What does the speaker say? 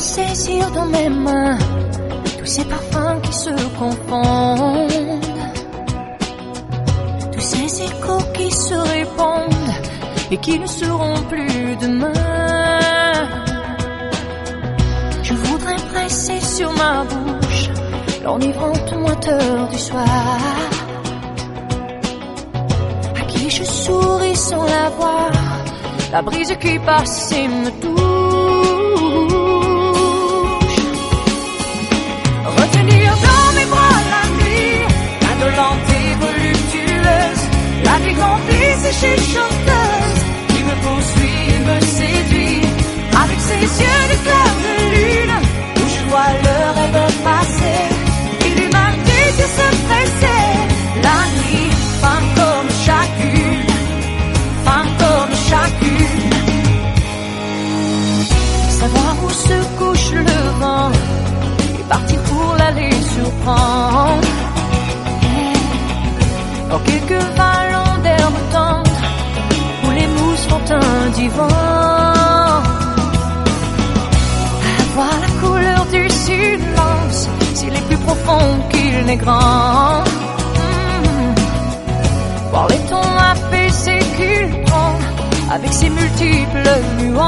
saisir dans mes mains tous ces parfums qui se confondent, tous ces échos qui se répondent et qui ne seront plus demain. Je voudrais presser sur ma bouche l'enivrante moiteur du soir, à qui je souris sans la voir, la brise qui passe et me touche. Retenir dans mes bras la nuit, indolente et voluptueuse, la nuit complice et chuchoteuse, qui me poursuit et me séduit, avec ses yeux de clair de lune, où je vois le rêve passer, et l'humanité se presser. La nuit, femme comme chacune, femme comme chacune. Savoir où se couche le vent et partir pour l'aller surprendre, dans quelques vallons d'herbe tendre où les mousses font un divan. Avoir la couleur du silence, s'il est plus profond qu'il n'est grand. Voir les tons apaisés qu'il prend avec ses multiples nuances.